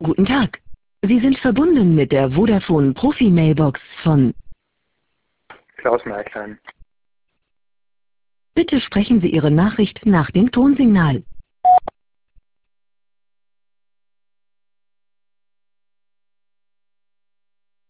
Guten Tag. Sie sind verbunden mit der Vodafone Profi Mailbox von. Klaus Merklein. Bitte sprechen Sie Ihre Nachricht nach dem Tonsignal.